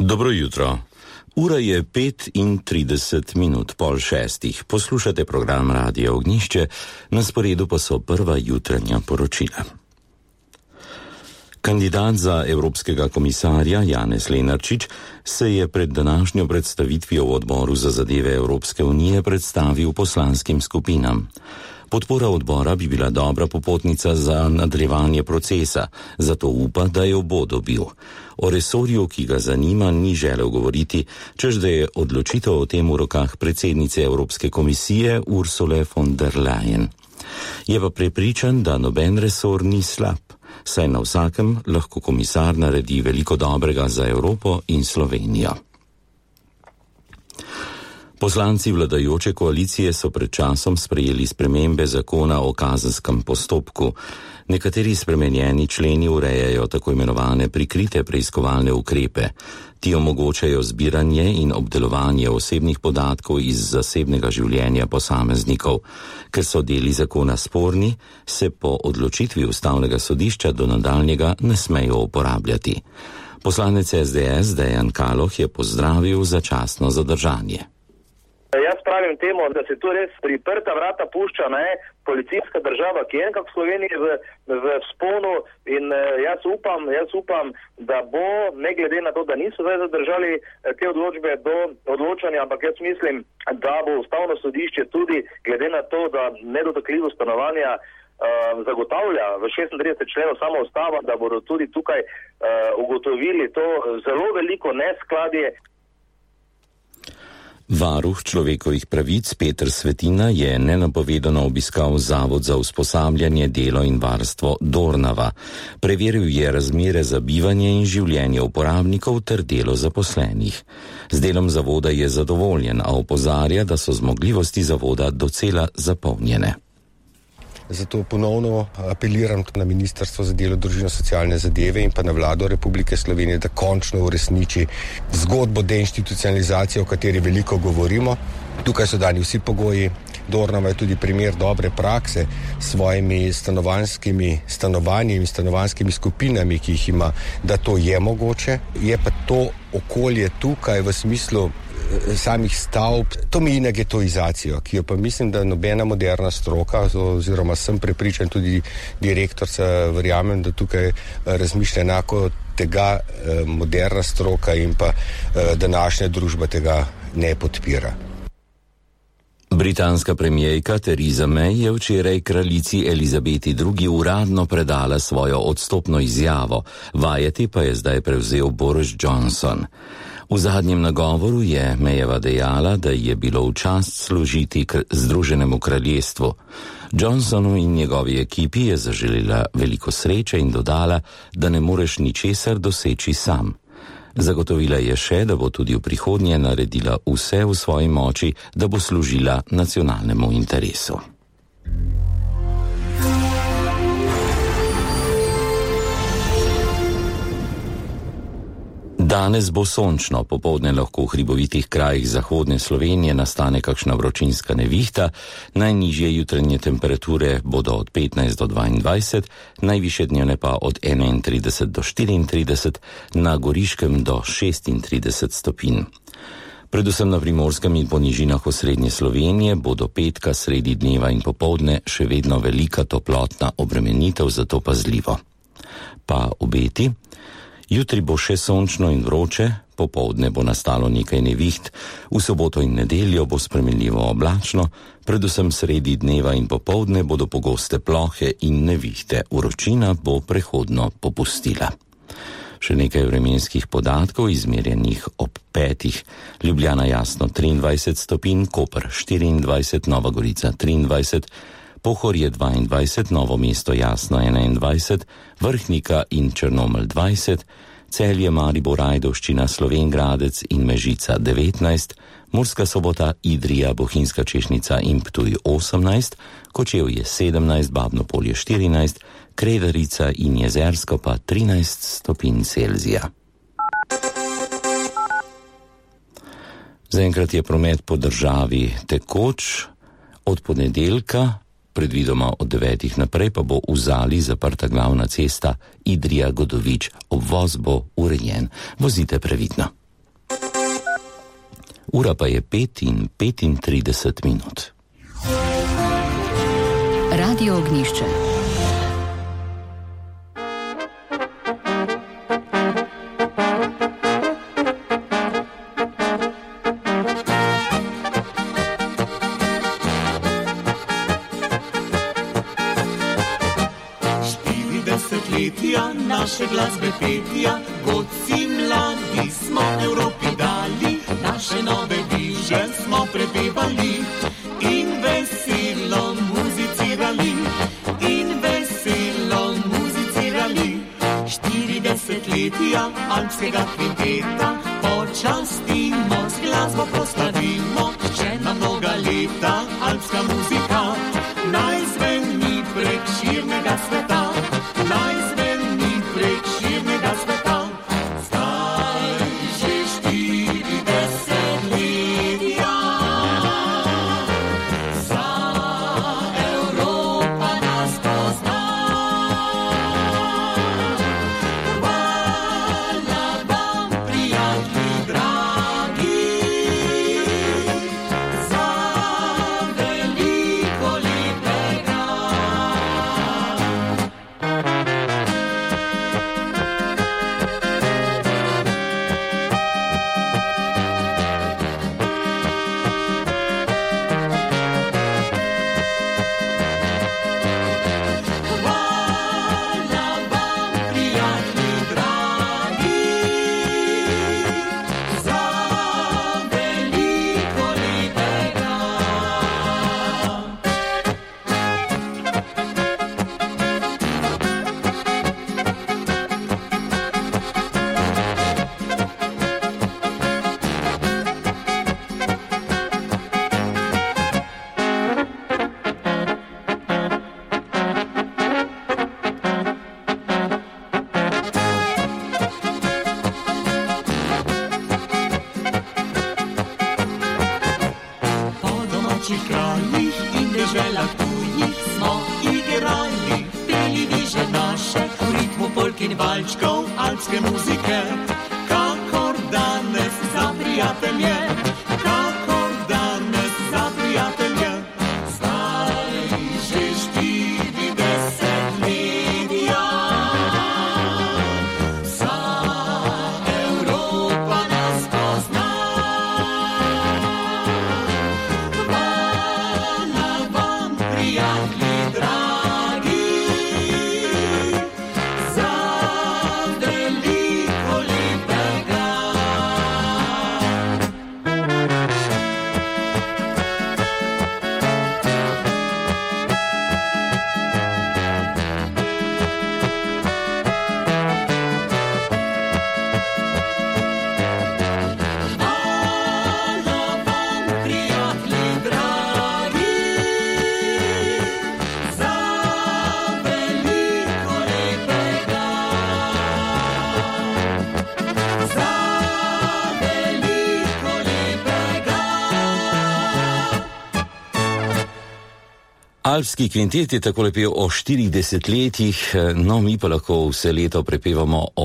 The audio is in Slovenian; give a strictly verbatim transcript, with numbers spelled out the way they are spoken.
Dobro jutro. Ura je pet in trideset minut pol šestih. Poslušate program Radia Ognjišče, na sporedu pa so prva jutranja poročila. Kandidat za evropskega komisarja Janez Lenarčič se je pred današnjo predstavitvijo v odboru za zadeve Evropske unije predstavil poslanskim skupinam. Podpora odbora bi bila dobra popotnica za nadaljevanje procesa, zato upa, da jo bo dobil. O resorju, ki ga zanima, ni želel govoriti, čež da je odločitev o tem v rokah predsednice Evropske komisije Ursule von der Leyen. Je pa prepričan, da noben resor ni slab, saj na vsakem lahko komisar naredi veliko dobrega za Evropo in Slovenijo. Poslanci vladajoče koalicije so pred časom sprejeli spremembe zakona o kazenskem postopku. Nekateri spremenjeni členi urejajo tako imenovane prikrite preiskovalne ukrepe. Ti omogočajo zbiranje in obdelovanje osebnih podatkov iz zasebnega življenja posameznikov. Ker so deli zakona sporni, se po odločitvi Ustavnega sodišča do nadaljnjega ne smejo uporabljati. Poslanec S D S Dejan Kaloh je pozdravil začasno zadržanje. Jaz pravim temu, da se tu res priprta vrata pušča, ne, policijska država, ki je enkak v Sloveniji v, v vzponu in jaz upam, jaz upam, da bo, ne glede na to, da niso zdaj zadržali te odločbe do odločanja, ampak jaz mislim, da bo Ustavno sodišče tudi, glede na to, da nedotakljivo stanovanja uh, zagotavlja v šestintridesetem členu samo ustava, da bodo tudi tukaj uh, ugotovili to zelo veliko neskladje. Varuh človekovih pravic Peter Svetina je nenapovedano obiskal Zavod za usposabljanje, delo in varstvo Dornava. Preveril je razmere za bivanje in življenje uporabnikov ter delo zaposlenih. Z delom zavoda je zadovoljen, a opozarja, da so zmogljivosti zavoda docela zapolnjene. Zato ponovno apeliram na Ministrstvo za delo, družino, socialne zadeve in pa na Vlado Republike Slovenije, da končno uresniči zgodbo deinstitucionalizacije, o kateri veliko govorimo. Tukaj so dani vsi pogoji. Dornava je tudi primer dobre prakse s svojimi stanovanjskimi stanovanji in stanovanjskimi skupinami, ki jih ima, da to je mogoče. Je pa to okolje tukaj v smislu samih stavb, to meji na getoizacijo, ki jo pa mislim, da nobena moderna stroka, oziroma sem prepričan tudi direktorca, verjamem, da tukaj razmišlja enako tega moderna stroka in pa današnja družba tega ne podpira. Britanska premijerka Theresa May je včeraj kraljici Elizabeti drugi. uradno predala svojo odstopno izjavo, vajeti pa je zdaj prevzel Boris Johnson. V zadnjem nagovoru je Mayjeva dejala, da je bilo v čast služiti k Združenemu kraljestvu. Johnsonu in njegovi ekipi je zaželela veliko sreče in dodala, da ne moreš ničesar doseči sam. Zagotovila je še, da bo tudi v prihodnje naredila vse v svoji moči, da bo služila nacionalnemu interesu. Danes bo sončno, popoldne lahko v hribovitih krajih zahodne Slovenije nastane kakšna vročinska nevihta, najnižje jutranje temperature bodo od petnajst do dvaindvajset, najvišje dnevne pa od enaintrideset do štiriintrideset, na Goriškem do šestintrideset stopinj. Predvsem na Primorskem in po nižinah osrednje Slovenije bo do petka sredi dneva in popoldne še vedno velika toplotna obremenitev, zato pazljivo. Pa obeti. Jutri bo še sončno in vroče, popoldne bo nastalo nekaj neviht, v soboto in nedeljo bo spremenljivo oblačno, predvsem sredi dneva in popoldne bodo pogoste plohe in nevihte, vročina bo prehodno popustila. Še nekaj vremenskih podatkov, izmerjenih ob petih. Ljubljana jasno triindvajset stopinj, Koper štiriindvajset, Nova Gorica triindvajset, Pohorje dvaindvajset, Novo mesto jasno enaindvajset, Vrhnika in Črnomelj dvajset, Celje, Maribor, Ajdovščina, Slovenj Gradec in Mežica devetnajst, Murska Sobota, Idrija, Bohinjska Češnica in Ptuj osemnajst, Kočevje sedemnajst, Babno Polje štirinajst, Kredarica in Jezersko pa trinajst stopinj Celzija. Zaenkrat je promet po državi tekoč, od ponedeljka, predvidoma od devetih naprej, pa bo v Zali zaprta glavna cesta Idrija-Godovič, obvoz bo urejen. Vozite previdno. Ura pa je pet in petintrideset minut. Radio Ognjišče. Naše glasbe petja, godci mladi smo Evropi dali, naše nove viže smo prepevali in veselo muzicirali, in veselo muzicirali. Štiridesetletja alpskega kvinteta počastimo, z glasbo proslavimo, še na mnoga leta alpska muzika naj zveni prek širnega sveta, naj zveni prek širnega sveta. Zdaj že štirideset letja za Evropa nas pozna. Hvala vam, prijatelji dragi, za veliko lepega. Hvala vam, prijatelji dragi, za veliko lepega. Po domačih krajih in deželah tujih smo igrali, peli viže naše v ritmu polk in valčkov alpske muzike. Kakor danes za prijatelje, kakor danes za prijatelje. Zdaj že štirideset letja za Evropa nas pozna. Hvala vam, prijatelji dragi, za veliko lepega. Hvala vam, prijatelji dragi, za veliko lepega. Za veliko lepega. Alpski kvintet je tako lepel o štiridesetletjih, no mi pa lahko vse leto prepevamo o